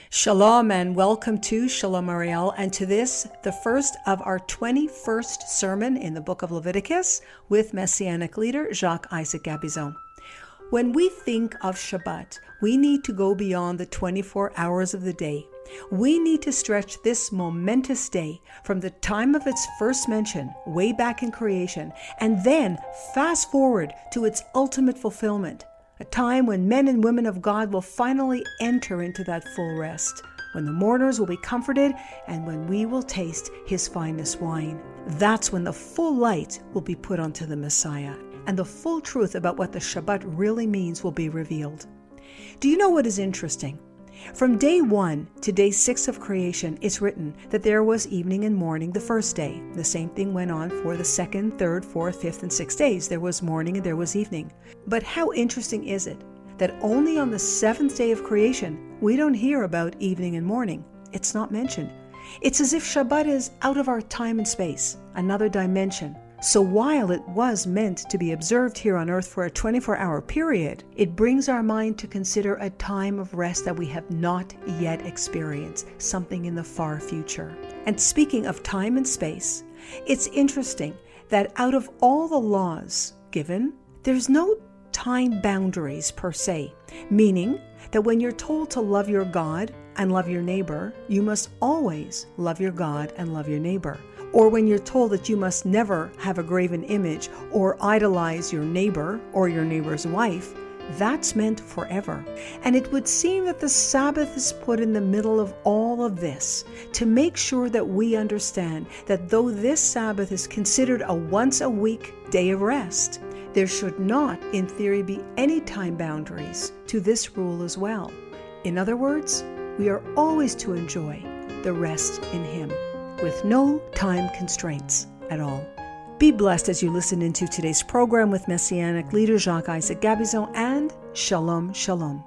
Shalom and welcome to Shalom Ariel, and to this, the first of our 21st sermon in the book of Leviticus with Messianic leader Jacques Isaac Gabizon. When we think of Shabbat, we need to go beyond the 24 hours of the day. We need to stretch this momentous day from the time of its first mention, way back in creation, and then fast forward to its ultimate fulfillment. A time when men and women of God will finally enter into that full rest, when the mourners will be comforted and when we will taste his finest wine. That's when the full light will be put onto the Messiah, and the full truth about what the Shabbat really means will be revealed. Do you know what is interesting? From day 1 to day 6 of creation, it's written that there was evening and morning the first day. The same thing went on for the 2nd, 3rd, 4th, 5th, and 6th days. There was morning and there was evening. But how interesting is it that only on the 7th day of creation, we don't hear about evening and morning. It's not mentioned. It's as if Shabbat is out of our time and space, another dimension. So while it was meant to be observed here on earth for a 24-hour period, it brings our mind to consider a time of rest that we have not yet experienced, something in the far future. And speaking of time and space, it's interesting that out of all the laws given, there's no time boundaries per se, meaning that when you're told to love your God and love your neighbor, you must always love your God and love your neighbor. Or when you're told that you must never have a graven image or idolize your neighbor or your neighbor's wife, that's meant forever. And it would seem that the Sabbath is put in the middle of all of this to make sure that we understand that though this Sabbath is considered a once-a-week day of rest, there should not, in theory, be any time boundaries to this rule as well. In other words, we are always to enjoy the rest in Him, with no time constraints at all. Be blessed as you listen into today's program with Messianic leader Jacques Isaac Gabizon, and Shalom, Shalom.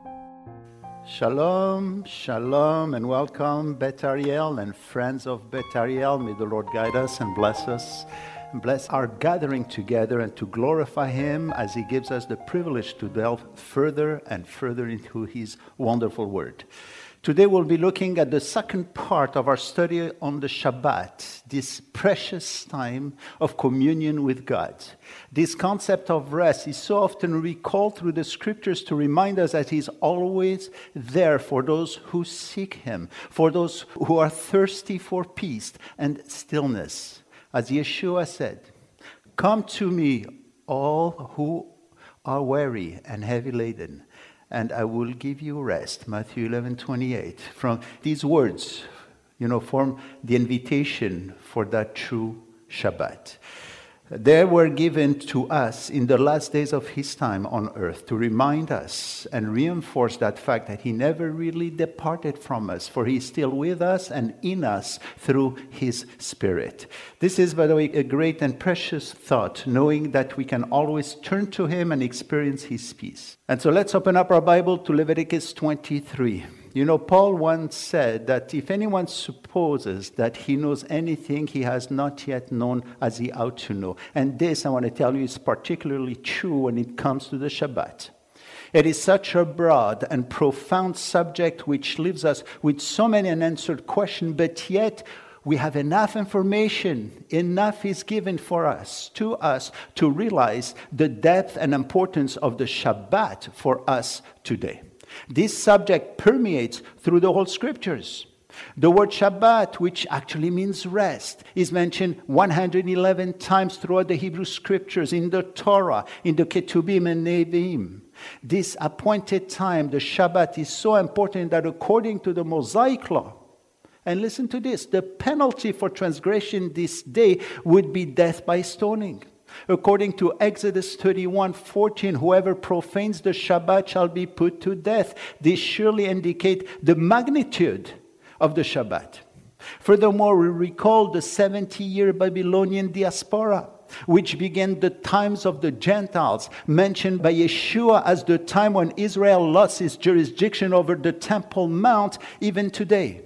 Shalom, Shalom, and welcome, Bet Ariel and friends of Bet Ariel. May the Lord guide us and bless us, and bless our gathering together and to glorify Him as He gives us the privilege to delve further and further into His wonderful Word. Today we'll be looking at the second part of our study on the Shabbat, this precious time of communion with God. This concept of rest is so often recalled through the scriptures to remind us that He's always there for those who seek Him, for those who are thirsty for peace and stillness. As Yeshua said, "Come to me, all who are weary and heavy laden, and I will give you rest." Matthew 11:28. From these words, form the invitation for that true Shabbat. They were given to us in the last days of His time on earth to remind us and reinforce that fact that He never really departed from us, for He is still with us and in us through His Spirit. This is, by the way, a great and precious thought, knowing that we can always turn to Him and experience His peace. And so let's open up our Bible to Leviticus 23. Paul once said that if anyone supposes that he knows anything, he has not yet known as he ought to know. And this, I want to tell you, is particularly true when it comes to the Shabbat. It is such a broad and profound subject which leaves us with so many unanswered questions, but yet we have enough information, enough is given for us to realize the depth and importance of the Shabbat for us today. This subject permeates through the whole scriptures. The word Shabbat, which actually means rest, is mentioned 111 times throughout the Hebrew scriptures, in the Torah, in the Ketubim and Nevi'im. This appointed time, the Shabbat, is so important that according to the Mosaic law, and listen to this, the penalty for transgression this day would be death by stoning. According to Exodus 31:14, whoever profanes the Shabbat shall be put to death. This surely indicates the magnitude of the Shabbat. Furthermore, we recall the 70-year Babylonian diaspora, which began the times of the Gentiles, mentioned by Yeshua as the time when Israel lost its jurisdiction over the Temple Mount, even today.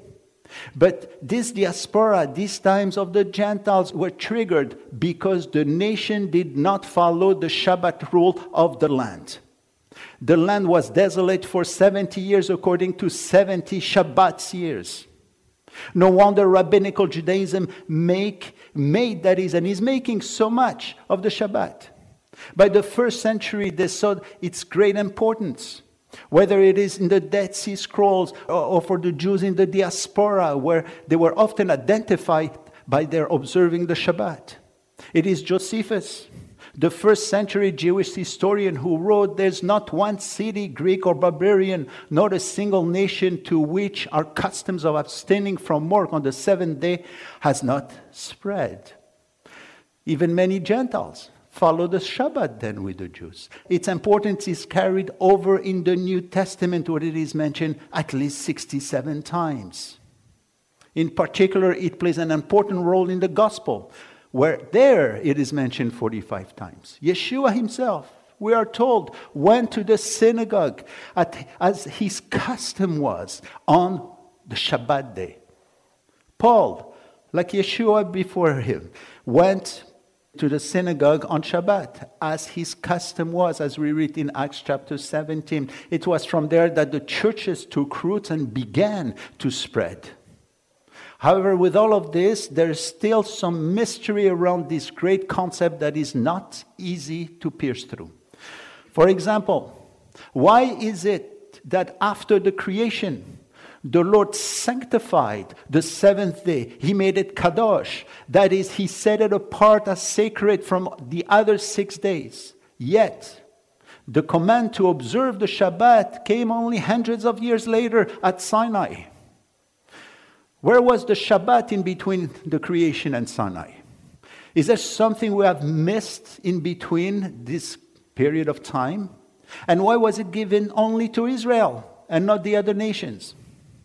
But this diaspora, these times of the Gentiles, were triggered because the nation did not follow the Shabbat rule of the land. The land was desolate for 70 years according to 70 Shabbat years. No wonder rabbinical Judaism made that is, and is making so much of the Shabbat. By the first century, they saw its great importance. Whether it is in the Dead Sea Scrolls or for the Jews in the diaspora, where they were often identified by their observing the Shabbat. It is Josephus, the first century Jewish historian, who wrote, "There's not one city, Greek or barbarian, not a single nation to which our customs of abstaining from work on the seventh day has not spread." Even many Gentiles follow the Shabbat then with the Jews. Its importance is carried over in the New Testament, where it is mentioned at least 67 times. In particular, it plays an important role in the gospel, where there it is mentioned 45 times. Yeshua himself, we are told, went to the synagogue as his custom was on the Shabbat day. Paul, like Yeshua before him, went to the synagogue on Shabbat, as his custom was, as we read in Acts chapter 17. It was from there that the churches took roots and began to spread. However, with all of this, there is still some mystery around this great concept that is not easy to pierce through. For example, why is it that after the creation, the Lord sanctified the seventh day? He made it kadosh. That is, he set it apart as sacred from the other 6 days. Yet, the command to observe the Shabbat came only hundreds of years later at Sinai. Where was the Shabbat in between the creation and Sinai? Is there something we have missed in between this period of time? And why was it given only to Israel and not the other nations?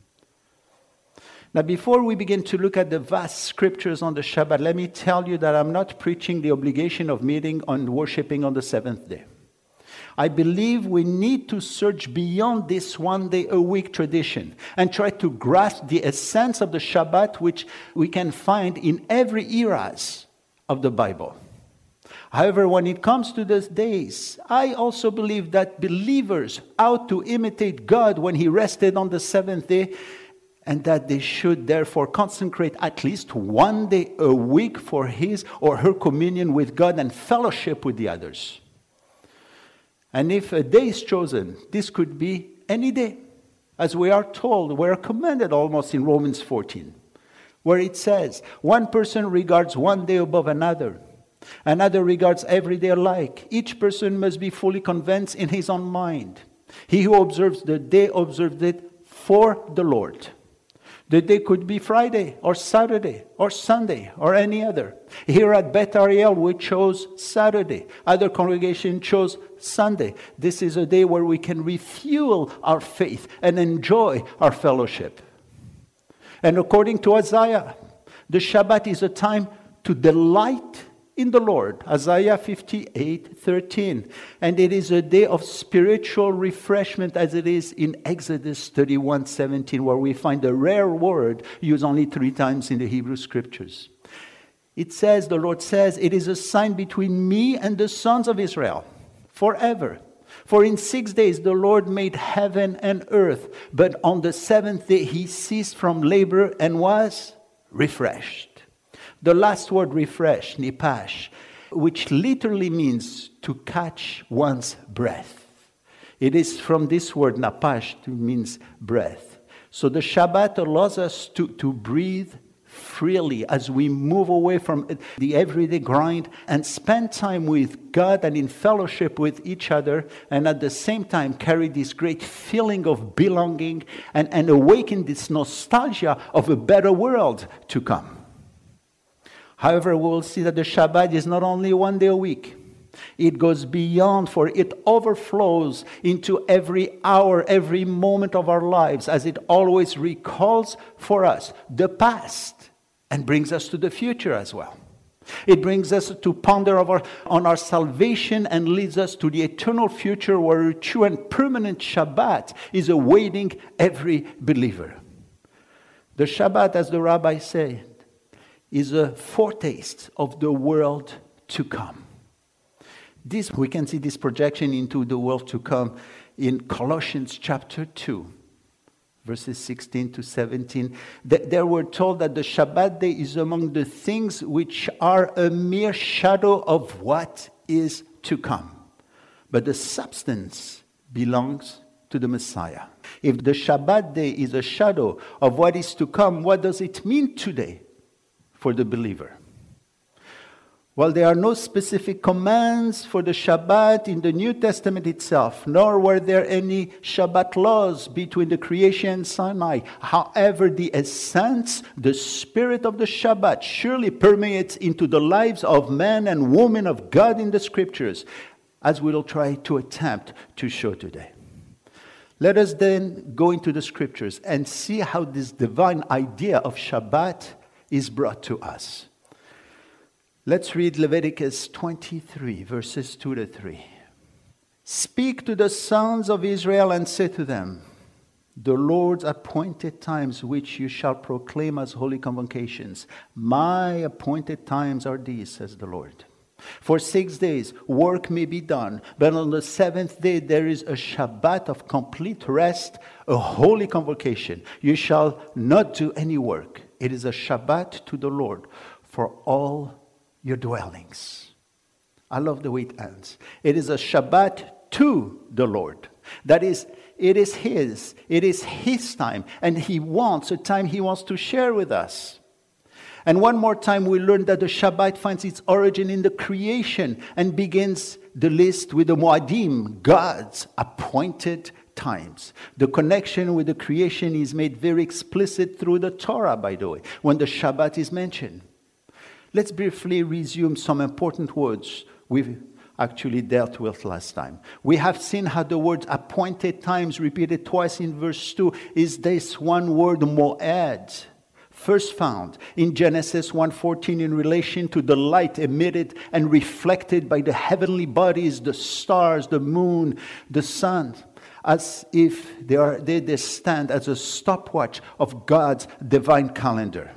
Now, before we begin to look at the vast scriptures on the Shabbat, let me tell you that I'm not preaching the obligation of meeting and worshiping on the seventh day. I believe we need to search beyond this one-day-a-week tradition and try to grasp the essence of the Shabbat, which we can find in every era of the Bible. However, when it comes to those days, I also believe that believers ought to imitate God when he rested on the seventh day, and that they should therefore consecrate at least one day a week for his or her communion with God and fellowship with the others. And if a day is chosen, this could be any day. As we are told, we are commanded almost in Romans 14, where it says, one person regards one day above another. Another regards every day alike. Each person must be fully convinced in his own mind. He who observes the day observes it for the Lord. The day could be Friday or Saturday or Sunday or any other. Here at Beth Ariel, we chose Saturday. Other congregations chose Sunday. This is a day where we can refuel our faith and enjoy our fellowship. And according to Isaiah, the Shabbat is a time to delight in the Lord. Isaiah 58:13. And it is a day of spiritual refreshment, as it is in Exodus 31:17, where we find a rare word used only 3 times in the Hebrew Scriptures. It says, the Lord says, it is a sign between me and the sons of Israel forever. For in 6 days the Lord made heaven and earth, but on the 7th day he ceased from labor and was refreshed. The last word, refresh, nipash, which literally means to catch one's breath. It is from this word, napash, it means breath. So the Shabbat allows us to breathe freely as we move away from the everyday grind and spend time with God and in fellowship with each other, and at the same time carry this great feeling of belonging and awaken this nostalgia of a better world to come. However, we will see that the Shabbat is not only one day a week. It goes beyond, for it overflows into every hour, every moment of our lives, as it always recalls for us the past and brings us to the future as well. It brings us to ponder on our salvation and leads us to the eternal future, where a true and permanent Shabbat is awaiting every believer. The Shabbat, as the rabbi said, is a foretaste of the world to come. This, we can see this projection into the world to come in Colossians chapter 2, verses 16 to 17. There we're told that the Shabbat day is among the things which are a mere shadow of what is to come. But the substance belongs to the Messiah. If the Shabbat day is a shadow of what is to come, what does it mean today for the believer? Well, there are no specific commands for the Shabbat in the New Testament itself, nor were there any Shabbat laws between the creation and Sinai. However, the essence, the spirit of the Shabbat surely permeates into the lives of men and women of God in the Scriptures, as we'll try to attempt to show today. Let us then go into the Scriptures and see how this divine idea of Shabbat is brought to us. Let's read Leviticus 23, verses 2 to 3. Speak to the sons of Israel and say to them, the Lord's appointed times which you shall proclaim as holy convocations. My appointed times are these, says the Lord. For 6 days work may be done, but on the seventh day there is a Shabbat of complete rest, a holy convocation. You shall not do any work. It is a Shabbat to the Lord for all your dwellings. I love the way it ends. It is a Shabbat to the Lord. That is, it is His time, and He wants a time He wants to share with us. And one more time we learn that the Shabbat finds its origin in the creation and begins the list with the Moadim, God's appointed times. The connection with the creation is made very explicit through the Torah, by the way, when the Shabbat is mentioned. Let's briefly resume some important words we've actually dealt with last time. We have seen how the word appointed times, repeated twice in verse 2, is this one word, moed, first found in Genesis 1:14 in relation to the light emitted and reflected by the heavenly bodies, the stars, the moon, the sun, as if they stand as a stopwatch of God's divine calendar.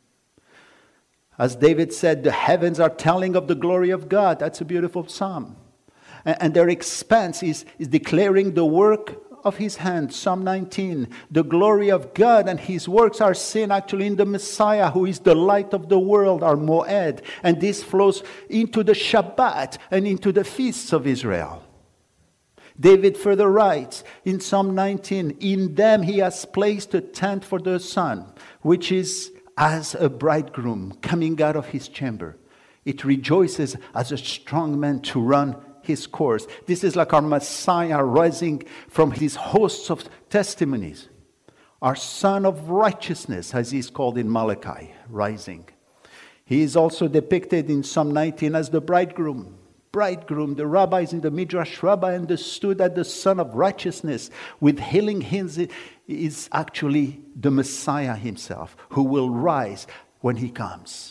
As David said, the heavens are telling of the glory of God. That's a beautiful psalm. And their expanse is declaring the work of His hand. Psalm 19, the glory of God and His works are seen actually in the Messiah, who is the light of the world, our Moed. And this flows into the Shabbat and into the feasts of Israel. David further writes in Psalm 19, in them He has placed a tent for the sun, which is as a bridegroom coming out of his chamber. It rejoices as a strong man to run his course. This is like our Messiah rising from his hosts of testimonies. Our Son of Righteousness, as he is called in Malachi, rising. He is also depicted in Psalm 19 as the bridegroom. The rabbis in the Midrash Rabbah understood that the Son of Righteousness with healing hands is actually the Messiah Himself, who will rise when He comes.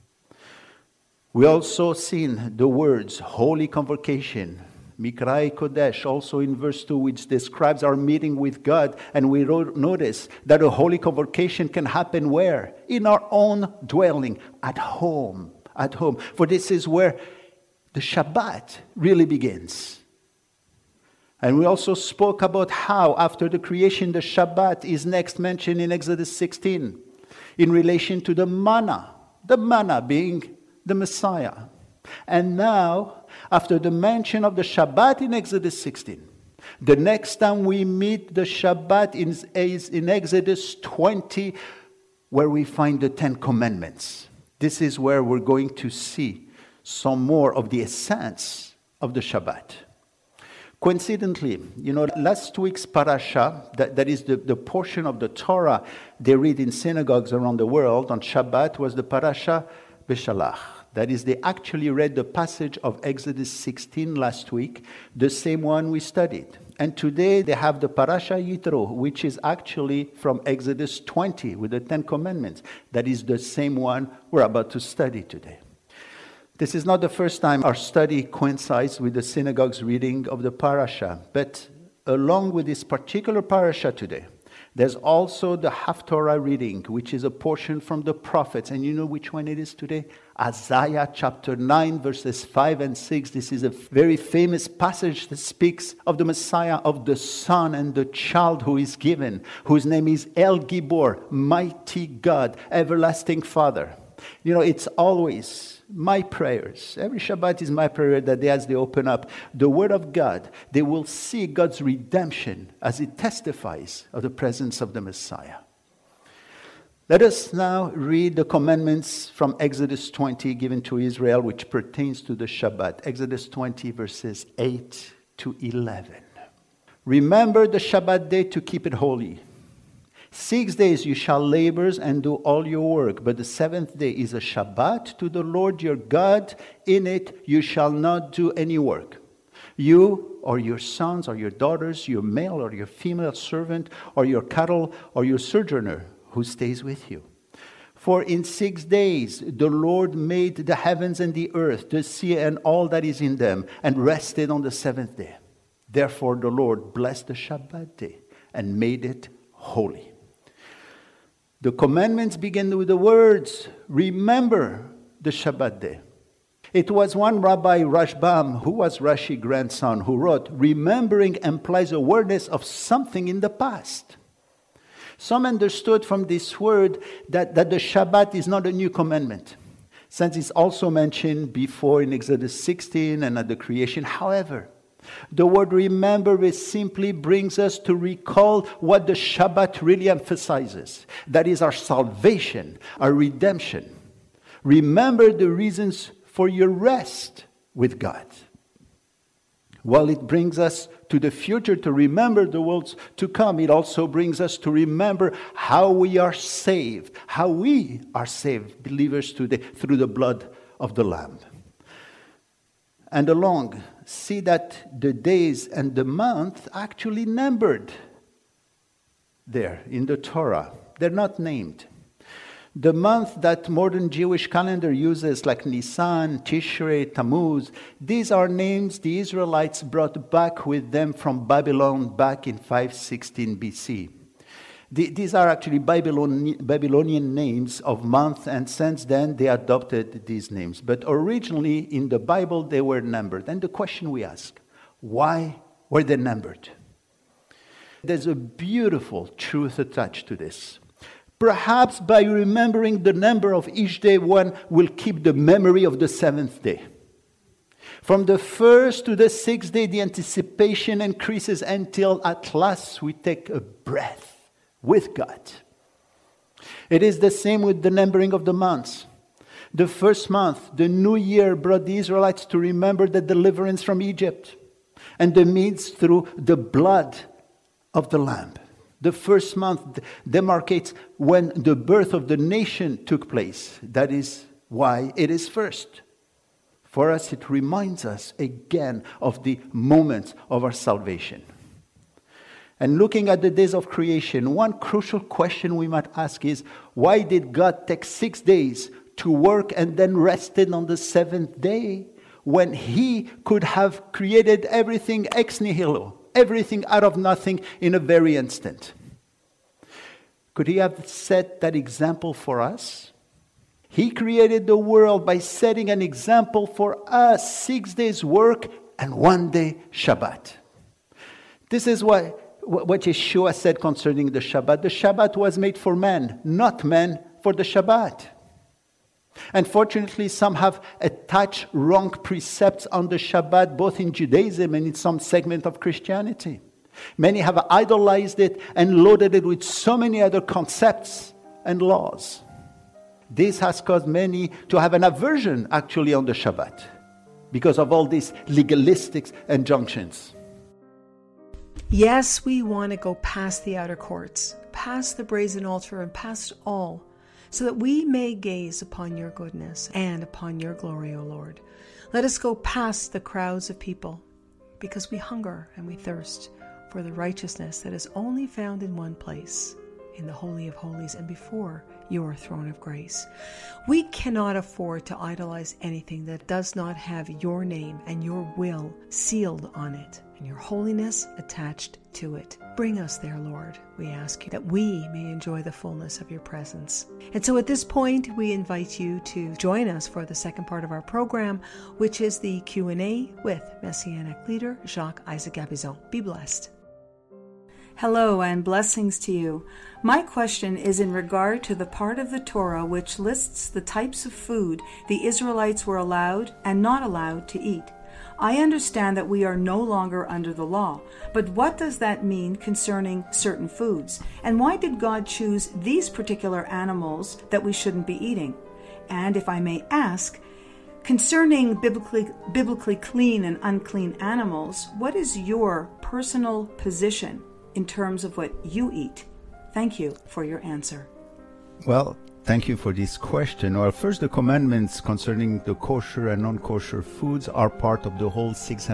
We also seen the words holy convocation, Mikrai Kodesh, also in verse 2, which describes our meeting with God. And we notice that a holy convocation can happen where? In our own dwelling, at home. For this is where the Shabbat really begins. And we also spoke about how after the creation, the Shabbat is next mentioned in Exodus 16 in relation to the manna being the Messiah. And now, after the mention of the Shabbat in Exodus 16, the next time we meet the Shabbat is in Exodus 20, where we find the Ten Commandments. This is where we're going to see some more of the essence of the Shabbat. Coincidentally, last week's parasha, that is the portion of the Torah they read in synagogues around the world on Shabbat, was the parasha Beshalach. That is, they actually read the passage of Exodus 16 last week, the same one we studied. And today they have the parasha Yitro, which is actually from Exodus 20 with the Ten Commandments. That is the same one we're about to study today. This is not the first time our study coincides with the synagogue's reading of the parasha, but along with this particular parasha today, There's also the Haftorah reading, which is a portion from the prophets. And you know which one it is today? Isaiah chapter 9, verses 5 and 6. This is a very famous passage that speaks of the Messiah, of the Son and the child who is given, whose name is El Gibor, mighty God, everlasting Father. You know, it's always my prayers. Every Shabbat is my prayer that as they open up the Word of God, they will see God's redemption as it testifies of the presence of the Messiah. Let us now read the commandments from Exodus 20 given to Israel, which pertains to the Shabbat. Exodus 20, verses 8 to 11. Remember the Shabbat day to keep it holy. 6 days you shall labor and do all your work, but the seventh day is a Shabbat to the Lord your God. In it you shall not do any work. You or your sons or your daughters, your male or your female servant, or your cattle or your sojourner who stays with you. For in 6 days the Lord made the heavens and the earth, the sea and all that is in them, and rested on the seventh day. Therefore the Lord blessed the Shabbat day and made it holy. The commandments begin with the words, remember the Shabbat day. It was one Rabbi Rashbam, who was Rashi's grandson, who wrote, remembering implies awareness of something in the past. Some understood from this word that the Shabbat is not a new commandment, since it's also mentioned before in Exodus 16 and at the creation. However, the word remember simply brings us to recall what the Shabbat really emphasizes. That is our salvation, our redemption. Remember the reasons for your rest with God. While it brings us to the future to remember the worlds to come, it also brings us to remember how we are saved, believers today, through the blood of the Lamb. And along, see that the days and the month actually numbered there in the Torah. They're not named. The month that modern Jewish calendar uses, like Nisan, Tishrei, Tammuz, these are names the Israelites brought back with them from Babylon back in 516 BC. These are actually Babylonian names of month, and since then they adopted these names. But originally in the Bible they were numbered. And the question we ask, why were they numbered? There's a beautiful truth attached to this. Perhaps by remembering the number of each day, one will keep the memory of the seventh day. From the first to the sixth day, the anticipation increases until at last we take a breath with God. It is the same with the numbering of the months. The first month, the new year, brought the Israelites to remember the deliverance from Egypt and the means through the blood of the Lamb. The first month demarcates when the birth of the nation took place. That is why it is first. For us, it reminds us again of the moment of our salvation. And looking at the days of creation, one crucial question we might ask is, why did God take 6 days to work and then rested on the seventh day when He could have created everything ex nihilo? Everything out of nothing in a very instant. Could He have set that example for us? He created the world by setting an example for us. 6 days work and 1 day Shabbat. This is what Yeshua said concerning the Shabbat. The Shabbat was made for man, not man for the Shabbat. Unfortunately, some have attached wrong precepts on the Shabbat, both in Judaism and in some segment of Christianity. Many have idolized it and loaded it with so many other concepts and laws. This has caused many to have an aversion, actually, on the Shabbat because of all these legalistic injunctions. Yes, we want to go past the outer courts, past the brazen altar, and past all, so that we may gaze upon your goodness and upon your glory, O Lord. Let us go past the crowds of people, because we hunger and we thirst for the righteousness that is only found in one place, in the Holy of Holies and before your throne of grace. We cannot afford to idolize anything that does not have your name and your will sealed on it and your holiness attached to it. Bring us there, Lord, we ask you, that we may enjoy the fullness of your presence. And so at this point, we invite you to join us for the second part of our program, which is the Q&A with Messianic leader Jacques Isaac Gabizon. Be blessed. Hello and blessings to you. My question is in regard to the part of the Torah which lists the types of food the Israelites were allowed and not allowed to eat. I understand that we are no longer under the law, but what does that mean concerning certain foods? And why did God choose these particular animals that we shouldn't be eating? And if I may ask, concerning biblically clean and unclean animals, what is your personal position in terms of what you eat? Thank you for your answer. Well, thank you for this question. Well, first, the commandments concerning the kosher and non-kosher foods are part of the whole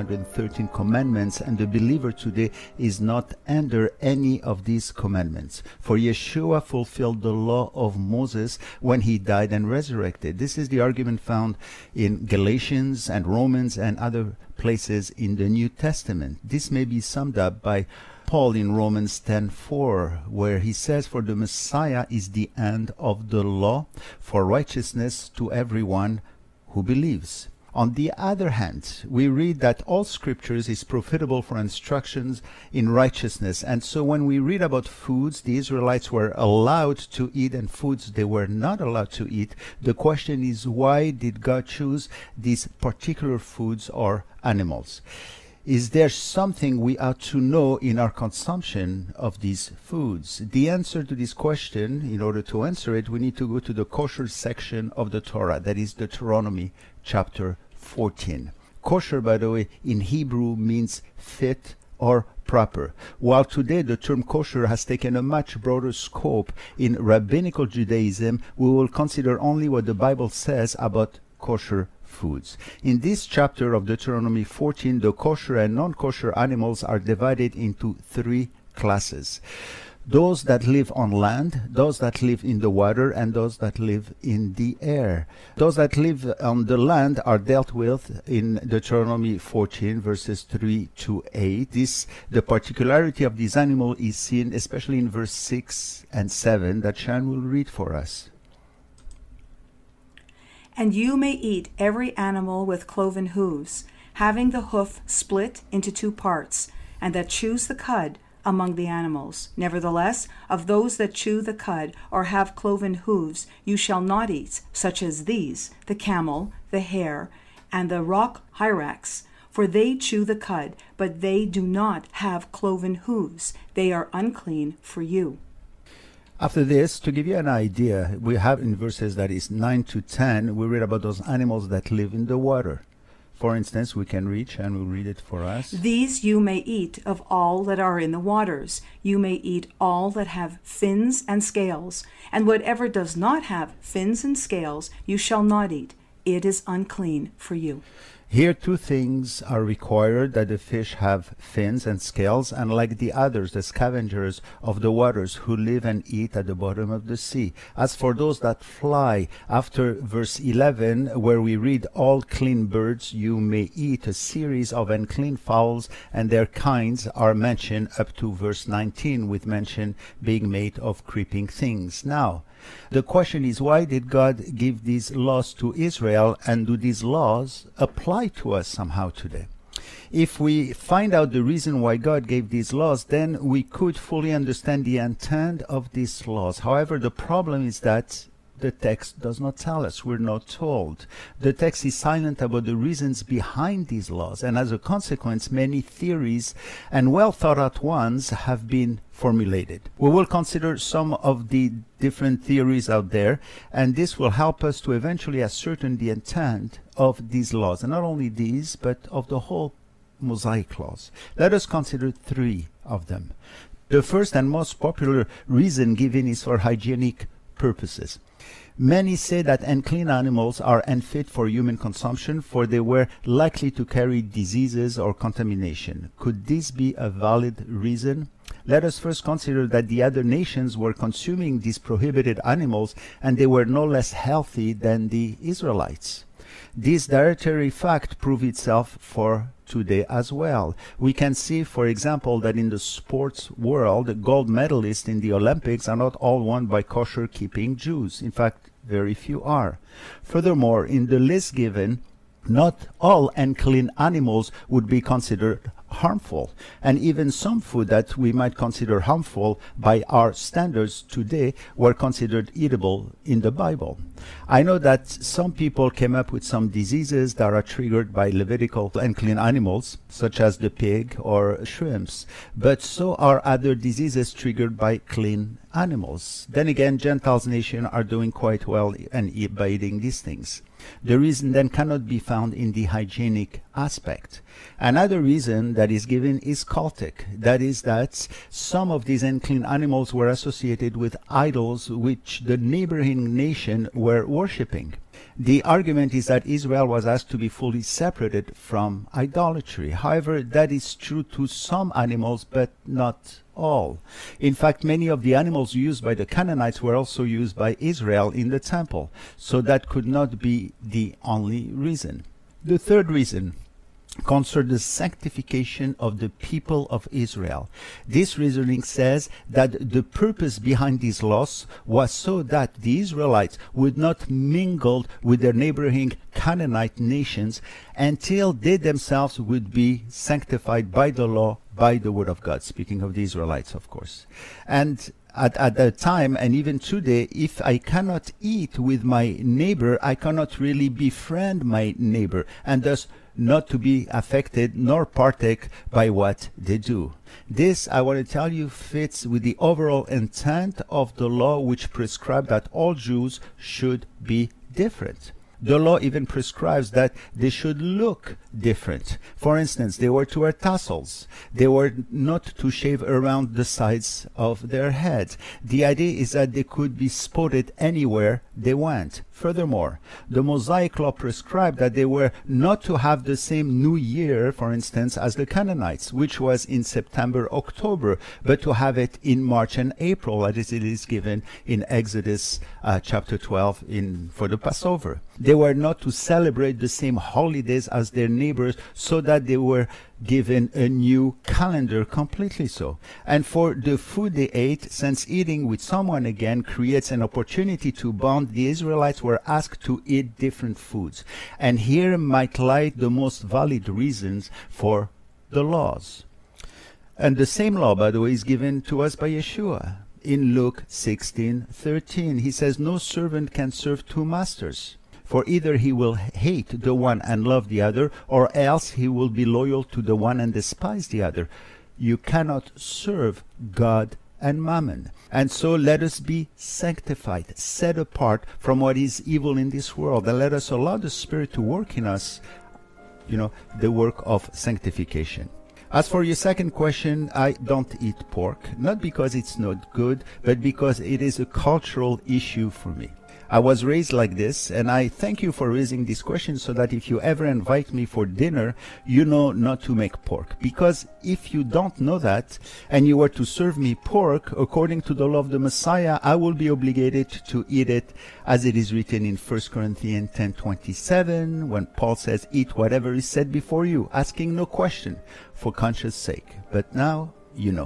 613 commandments, and the believer today is not under any of these commandments. For Yeshua fulfilled the law of Moses when he died and resurrected. This is the argument found in Galatians and Romans and other places in the New Testament. This may be summed up by Paul in Romans 10:4, where he says, "For the Messiah is the end of the law for righteousness to everyone who believes." On the other hand, we read that all scriptures is profitable for instructions in righteousness. And so when we read about foods the Israelites were allowed to eat and foods they were not allowed to eat, the question is, why did God choose these particular foods or animals? Is there something we ought to know in our consumption of these foods? The answer to this question, in order to answer it, we need to go to the kosher section of the Torah, that is Deuteronomy chapter 14. Kosher, by the way, in Hebrew means fit or proper. While today the term kosher has taken a much broader scope in rabbinical Judaism, we will consider only what the Bible says about kosher foods. In this chapter of Deuteronomy 14, the kosher and non-kosher animals are divided into three classes: those that live on land, those that live in the water, and those that live in the air. Those that live on the land are dealt with in Deuteronomy 14 verses 3 to 8. The particularity of this animal is seen especially in verse 6 and 7 that Shan will read for us. And you may eat every animal with cloven hooves, having the hoof split into two parts, and that chews the cud among the animals. Nevertheless, of those that chew the cud or have cloven hooves, you shall not eat, such as these, the camel, the hare, and the rock hyrax. For they chew the cud, but they do not have cloven hooves. They are unclean for you. After this, to give you an idea, we have in verses that is 9 to 10, we read about those animals that live in the water. For instance, we can reach and we'll read it for us. These you may eat of all that are in the waters. You may eat all that have fins and scales. And whatever does not have fins and scales, you shall not eat. It is unclean for you. Here two things are required: that the fish have fins and scales, unlike the others, the scavengers of the waters who live and eat at the bottom of the sea. As for those that fly, after verse 11, where we read, "All clean birds you may eat," a series of unclean fowls and their kinds are mentioned up to verse 19, with mention being made of creeping things. Now, the question is, why did God give these laws to Israel, and do these laws apply to us somehow today? If we find out the reason why God gave these laws, then we could fully understand the intent of these laws. However, the problem is that the text does not tell us. We're not told. The text is silent about the reasons behind these laws, and as a consequence, many theories and well thought out ones have been formulated. We will consider some of the different theories out there, and this will help us to eventually ascertain the intent of these laws, and not only these, but of the whole Mosaic laws. Let us consider three of them. The first and most popular reason given is for hygienic purposes. Many say that unclean animals are unfit for human consumption, for they were likely to carry diseases or contamination. Could this be a valid reason? Let us first consider that the other nations were consuming these prohibited animals, and they were no less healthy than the Israelites. This dietary fact proved itself for today as well. We can see, for example, that in the sports world, the gold medalists in the Olympics are not all won by kosher-keeping Jews. In fact, very few are. Furthermore, in the list given, not all unclean animals would be considered harmful, and even some food that we might consider harmful by our standards today were considered eatable in the Bible. I know that some people came up with some diseases that are triggered by Levitical unclean animals, such as the pig or shrimps, but so are other diseases triggered by clean animals. Then again, Gentiles nations are doing quite well by eating these things. The reason then cannot be found in the hygienic aspect. Another reason that is given is cultic. That is that some of these unclean animals were associated with idols which the neighboring nation were worshipping. The argument is that Israel was asked to be fully separated from idolatry. However, that is true to some animals, but not all. In fact, many of the animals used by the Canaanites were also used by Israel in the temple, so that could not be the only reason. The third reason concerns the sanctification of the people of Israel. This reasoning says that the purpose behind these laws was so that the Israelites would not mingle with their neighboring Canaanite nations until they themselves would be sanctified by the law, by the word of God. Speaking of the Israelites, of course. And at that time, and even today, if I cannot eat with my neighbor, I cannot really befriend my neighbor, and thus not to be affected nor partake by what they do. This, I want to tell you, fits with the overall intent of the law, which prescribed that all Jews should be different. The law even prescribes that they should look different. For instance, they were to wear tassels. They were not to shave around the sides of their heads. The idea is that they could be spotted anywhere they went. Furthermore, the Mosaic law prescribed that they were not to have the same New Year, for instance, as the Canaanites, which was in September, October, but to have it in March and April, as it is given in Exodus chapter 12 for the Passover. They were not to celebrate the same holidays as their neighbors, so that they were given a new calendar completely so. And for the food they ate, since eating with someone again creates an opportunity to bond, the Israelites were asked to eat different foods. And here might lie the most valid reasons for the laws. And the same law, by the way, is given to us by Yeshua. In Luke 16:13, he says, "No servant can serve two masters. For either he will hate the one and love the other, or else he will be loyal to the one and despise the other. You cannot serve God and mammon." And so let us be sanctified, set apart from what is evil in this world, and let us allow the Spirit to work in us, the work of sanctification. As for your second question, I don't eat pork, not because it's not good, but because it is a cultural issue for me. I was raised like this, and I thank you for raising this question so that if you ever invite me for dinner, you know not to make pork. Because if you don't know that, and you were to serve me pork, according to the law of the Messiah, I will be obligated to eat it, as it is written in 1 Corinthians 10:27, when Paul says, "Eat whatever is set before you, asking no question, for conscience sake." But now, you know.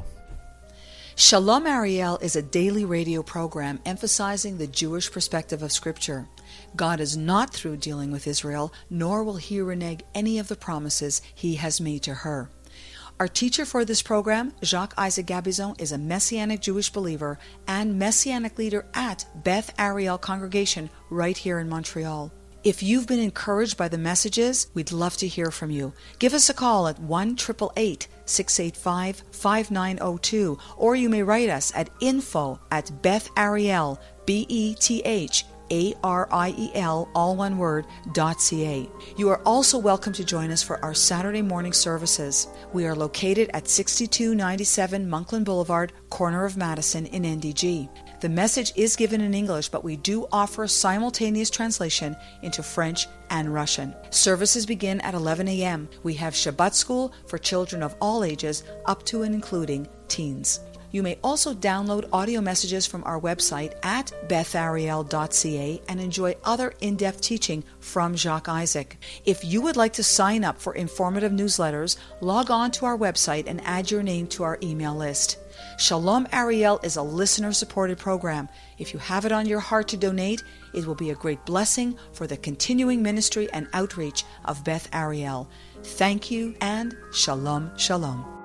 Shalom Ariel is a daily radio program emphasizing the Jewish perspective of Scripture. God is not through dealing with Israel, nor will he renege any of the promises he has made to her. Our teacher for this program, Jacques Isaac Gabizon, is a Messianic Jewish believer and Messianic leader at Beth Ariel Congregation right here in Montreal. If you've been encouraged by the messages, we'd love to hear from you. Give us a call at 1-888-685-5902, or you may write us at info@bethariel, BETHARIEL, all one word, .ca. You are also welcome to join us for our Saturday morning services. We are located at 6297 Monkland Boulevard, corner of Madison in NDG. The message is given in English, but we do offer simultaneous translation into French and Russian. Services begin at 11 a.m. We have Shabbat school for children of all ages, up to and including teens. You may also download audio messages from our website at bethariel.ca and enjoy other in-depth teaching from Jacques Isaac. If you would like to sign up for informative newsletters, log on to our website and add your name to our email list. Shalom Ariel is a listener-supported program. If you have it on your heart to donate, it will be a great blessing for the continuing ministry and outreach of Beth Ariel. Thank you and Shalom, Shalom.